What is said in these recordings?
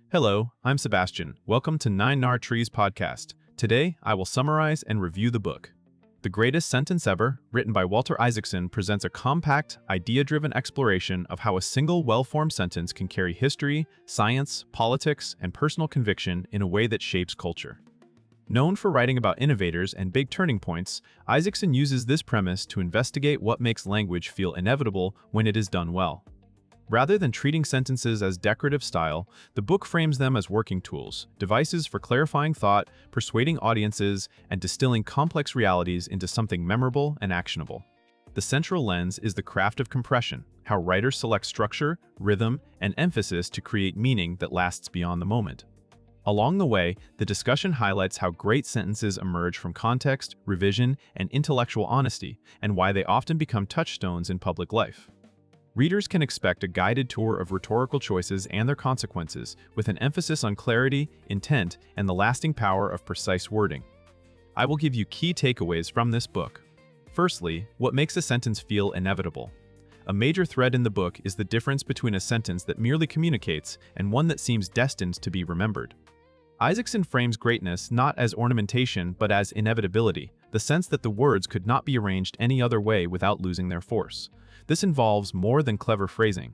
Hello, I'm Sebastian. Welcome to Nine Nar Trees podcast. Today, I will summarize and review the book. The Greatest Sentence Ever, written by Walter Isaacson, presents a compact, idea-driven exploration of how a single well-formed sentence can carry history, science, politics, and personal conviction in a way that shapes culture. Known for writing about innovators and big turning points, Isaacson uses this premise to investigate what makes language feel inevitable when it is done well. Rather than treating sentences as decorative style, the book frames them as working tools, devices for clarifying thought, persuading audiences, and distilling complex realities into something memorable and actionable. The central lens is the craft of compression, how writers select structure, rhythm, and emphasis to create meaning that lasts beyond the moment. Along the way, the discussion highlights how great sentences emerge from context, revision, and intellectual honesty, and why they often become touchstones in public life. Readers can expect a guided tour of rhetorical choices and their consequences, with an emphasis on clarity, intent, and the lasting power of precise wording. I will give you key takeaways from this book. Firstly, what makes a sentence feel inevitable? A major thread in the book is the difference between a sentence that merely communicates and one that seems destined to be remembered. Isaacson frames greatness not as ornamentation but as inevitability, the sense that the words could not be arranged any other way without losing their force. This involves more than clever phrasing.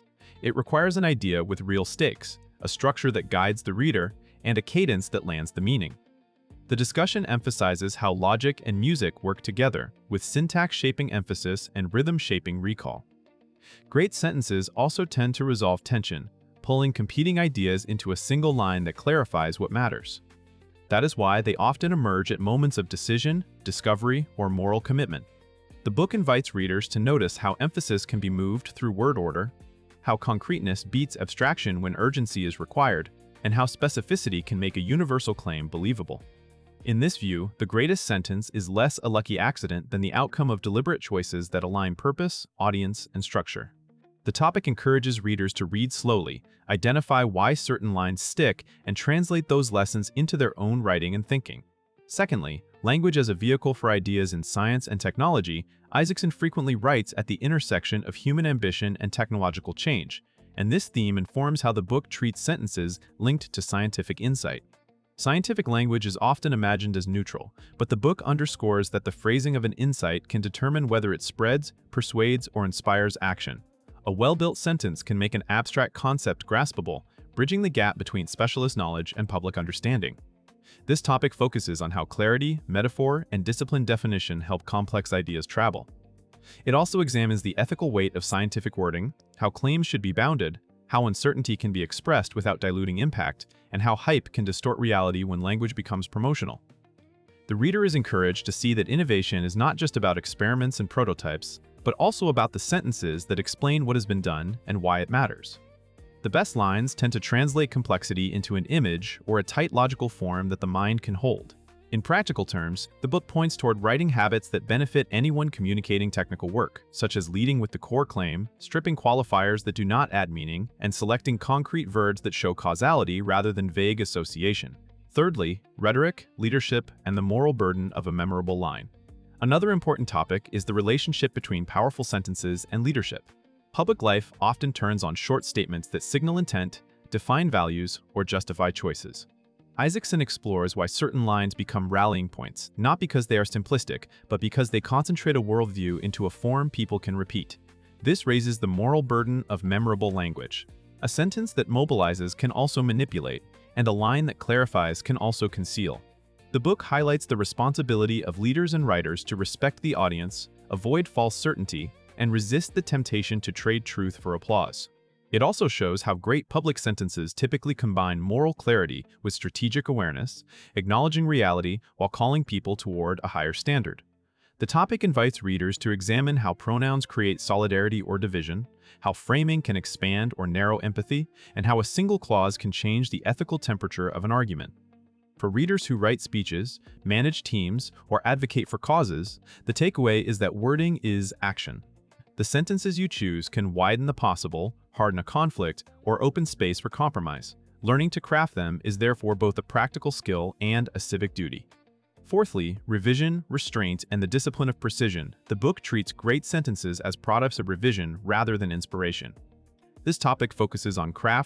It requires an idea with real stakes, a structure that guides the reader, and a cadence that lands the meaning. The discussion emphasizes how logic and music work together, with syntax shaping emphasis and rhythm shaping recall. Great sentences also tend to resolve tension, pulling competing ideas into a single line that clarifies what matters. That is why they often emerge at moments of decision, discovery, or moral commitment. The book invites readers to notice how emphasis can be moved through word order, how concreteness beats abstraction when urgency is required, and how specificity can make a universal claim believable. In this view, the greatest sentence is less a lucky accident than the outcome of deliberate choices that align purpose, audience, and structure. The topic encourages readers to read slowly, identify why certain lines stick, and translate those lessons into their own writing and thinking. Secondly, language as a vehicle for ideas in science and technology, Isaacson frequently writes at the intersection of human ambition and technological change, and this theme informs how the book treats sentences linked to scientific insight. Scientific language is often imagined as neutral, but the book underscores that the phrasing of an insight can determine whether it spreads, persuades, or inspires action. A well-built sentence can make an abstract concept graspable, bridging the gap between specialist knowledge and public understanding. This topic focuses on how clarity, metaphor, and disciplined definition help complex ideas travel. It also examines the ethical weight of scientific wording, how claims should be bounded, how uncertainty can be expressed without diluting impact, and how hype can distort reality when language becomes promotional. The reader is encouraged to see that innovation is not just about experiments and prototypes, but also about the sentences that explain what has been done and why it matters. The best lines tend to translate complexity into an image or a tight logical form that the mind can hold. In practical terms, the book points toward writing habits that benefit anyone communicating technical work, such as leading with the core claim, stripping qualifiers that do not add meaning, and selecting concrete verbs that show causality rather than vague association. Thirdly, rhetoric, leadership, and the moral burden of a memorable line. Another important topic is the relationship between powerful sentences and leadership. Public life often turns on short statements that signal intent, define values, or justify choices. Isaacson explores why certain lines become rallying points, not because they are simplistic, but because they concentrate a worldview into a form people can repeat. This raises the moral burden of memorable language. A sentence that mobilizes can also manipulate, and a line that clarifies can also conceal. The book highlights the responsibility of leaders and writers to respect the audience, avoid false certainty, and resist the temptation to trade truth for applause. It also shows how great public sentences typically combine moral clarity with strategic awareness, acknowledging reality while calling people toward a higher standard. The topic invites readers to examine how pronouns create solidarity or division, how framing can expand or narrow empathy, and how a single clause can change the ethical temperature of an argument. For readers who write speeches, manage teams, or advocate for causes, the takeaway is that wording is action. The sentences you choose can widen the possible, harden a conflict, or open space for compromise. Learning to craft them is therefore both a practical skill and a civic duty. Fourthly, revision, restraint, and the discipline of precision. The book treats great sentences as products of revision rather than inspiration. This topic focuses on craft,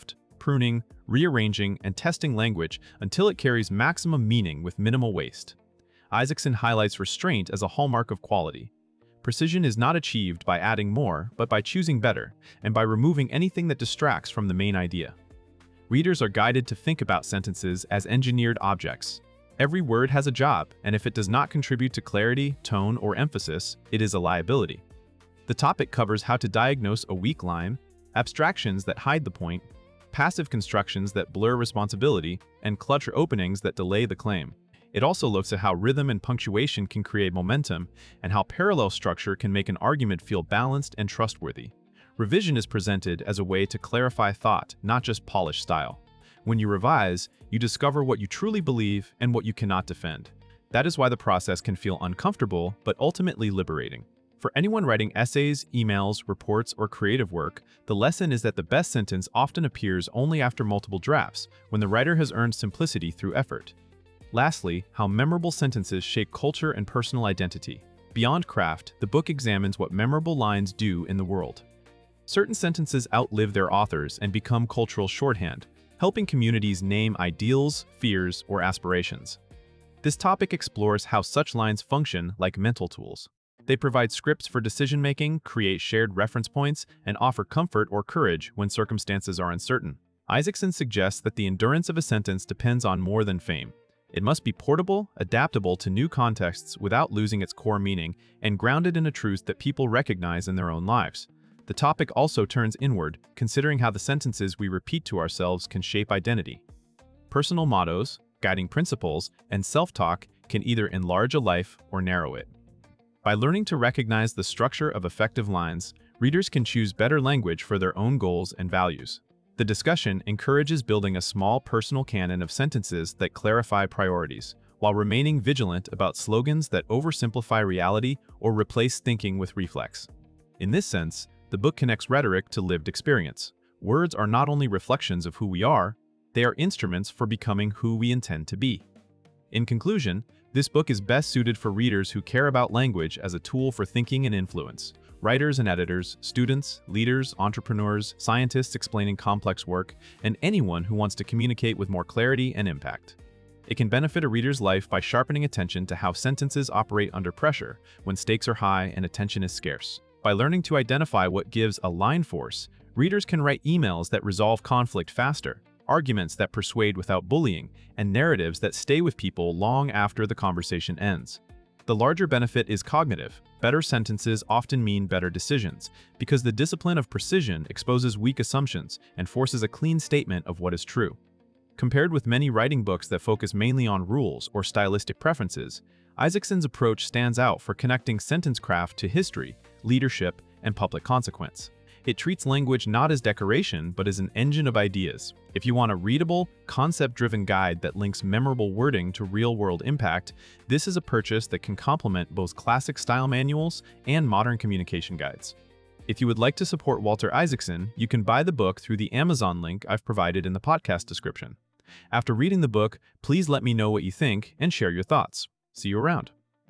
pruning, rearranging, and testing language until it carries maximum meaning with minimal waste. Isaacson highlights restraint as a hallmark of quality. Precision is not achieved by adding more, but by choosing better, and by removing anything that distracts from the main idea. Readers are guided to think about sentences as engineered objects. Every word has a job, and if it does not contribute to clarity, tone, or emphasis, it is a liability. The topic covers how to diagnose a weak line, abstractions that hide the point, passive constructions that blur responsibility, and clutter openings that delay the claim. It also looks at how rhythm and punctuation can create momentum, and how parallel structure can make an argument feel balanced and trustworthy. Revision is presented as a way to clarify thought, not just polish style. When you revise, you discover what you truly believe and what you cannot defend. That is why the process can feel uncomfortable, but ultimately liberating. For anyone writing essays, emails, reports, or creative work, the lesson is that the best sentence often appears only after multiple drafts, when the writer has earned simplicity through effort. Lastly, how memorable sentences shape culture and personal identity. Beyond craft, the book examines what memorable lines do in the world. Certain sentences outlive their authors and become cultural shorthand, helping communities name ideals, fears, or aspirations. This topic explores how such lines function like mental tools. They provide scripts for decision-making, create shared reference points, and offer comfort or courage when circumstances are uncertain. Isaacson suggests that the endurance of a sentence depends on more than fame. It must be portable, adaptable to new contexts without losing its core meaning, and grounded in a truth that people recognize in their own lives. The topic also turns inward, considering how the sentences we repeat to ourselves can shape identity. Personal mottos, guiding principles, and self-talk can either enlarge a life or narrow it. By learning to recognize the structure of effective lines, readers can choose better language for their own goals and values. The discussion encourages building a small personal canon of sentences that clarify priorities, while remaining vigilant about slogans that oversimplify reality or replace thinking with reflex. In this sense, the book connects rhetoric to lived experience. Words are not only reflections of who we are, they are instruments for becoming who we intend to be. In conclusion, this book is best suited for readers who care about language as a tool for thinking and influence. Writers and editors, students, leaders, entrepreneurs, scientists explaining complex work, and anyone who wants to communicate with more clarity and impact. It can benefit a reader's life by sharpening attention to how sentences operate under pressure when stakes are high and attention is scarce. By learning to identify what gives a line force, readers can write emails that resolve conflict faster, arguments that persuade without bullying, and narratives that stay with people long after the conversation ends. The larger benefit is cognitive. Better sentences often mean better decisions, because the discipline of precision exposes weak assumptions and forces a clean statement of what is true. Compared with many writing books that focus mainly on rules or stylistic preferences, Isaacson's approach stands out for connecting sentence craft to history, leadership, and public consequence. It treats language not as decoration, but as an engine of ideas. If you want a readable, concept-driven guide that links memorable wording to real-world impact, this is a purchase that can complement both classic style manuals and modern communication guides. If you would like to support Walter Isaacson, you can buy the book through the Amazon link I've provided in the podcast description. After reading the book, please let me know what you think and share your thoughts. See you around.